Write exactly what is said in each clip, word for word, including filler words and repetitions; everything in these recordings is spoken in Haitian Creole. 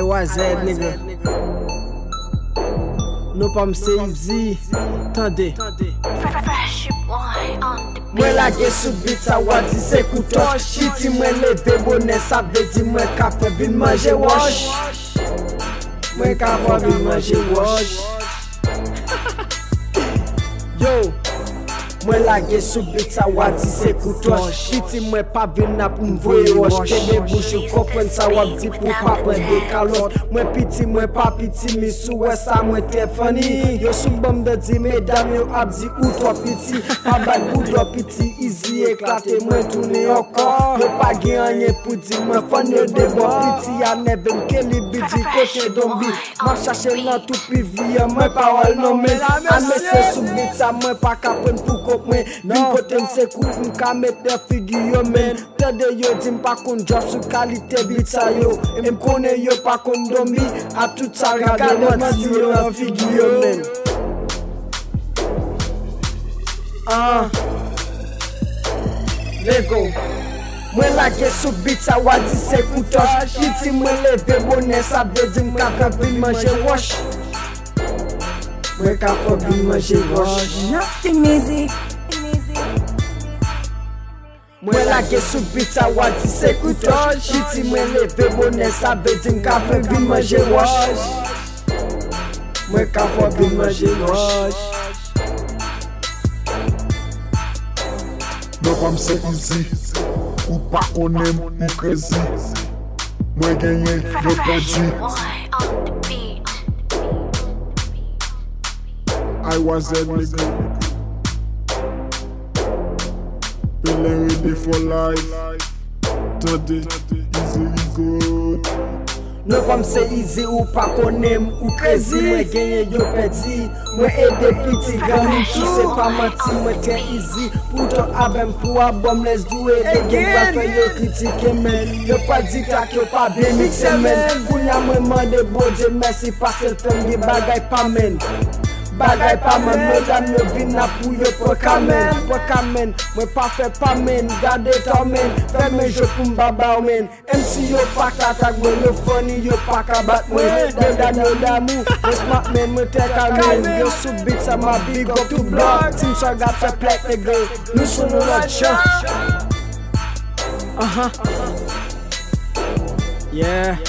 Y Z, nigga. No pa mse easy. Tande. Fresh boy on the beat. Mwen lage sou beat sa wadi se koutosh. Chiti mwen leve bonne sa ve di mwen ka fe bin manje wash. Mwen ka fe bin manje wash. Yo, mwen lage sou beat sa wadi se koutosh. Chiti mwen pa vin na pou mvoye wash. Kebe bouche ou kompren sa wap di pou pa pren de kalot. Mwen piti mwen pa piti mi sou we sa mwen te funny. Yo sou bom de di medam yo ap di ou to piti. Pa bad bou do piti easy eklate mwen tourne encore. Yo pa gen anye pou di mwen fon yo de bon piti. Ya neven ke li bidi kote dombi. Ma chache nan tout pivi ya mwen parol non men. Ame se sou beat sa mwen pa kapren pou kop mwen. Bin kote mse kout mka met de figi yo men. Tede yo di mpa kon drop sou kalite beat sa yo. M kone yo pa kon dombi. A tout sa regade mati yo nan figi yo men. Ah, Lego. Mwen lage sou beat sa wadi se koutosh. Iti mwen leve bonne sa ve di mka fe bin manje wash. Mwen ka fe bin manje wash. Nasty music. Mwen lage sou beat sa wadi se koutosh. Iti mwen leve bonne sa ve di mka fe bin manje wash. Mwen ka fe bin manje wash. No pa mse easy, ou pa konem ou crazy. Mwen genye yo Fresh pedi. boy on the beat. I was that nigga. Feeling ready for life. Today, easy good. No pa mse easy ou pa konem ou crazy. Mwen genye yo pedi. Mwen ede piti gani ki se pa mati. Mwen ten easy pou to abem pou album. Let's do it again. Ba fe yo kritike men. Yo pa di tak yo pa be mixe men. Kounya mwen mande boje merci pasel fem ge bagay pa men. Bagay pa men, medam yo vin na pou yo po kamen. Po kamen, mwen pa fe pa men. Gade to men, fe men jo pou mbaba men. M C yo pa katak mwen, yo funny yo pa kabat mwen. Dedan yo damu, yo smart men mwen te kamen. Yo sou beat sa ma big up to block. Team so gat fe plek te go, nou sou nou la chan. Aha, yeah.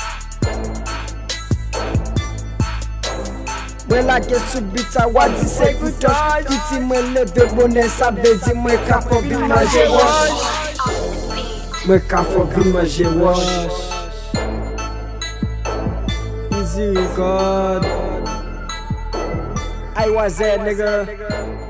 Mwen lage sou beat sa wadi se koutosh. Iti mwen leve bonne sa ve di mwen ka fe bin manje wash. Mwen ka fe bin manje wash. Easy God. I was there, nigga.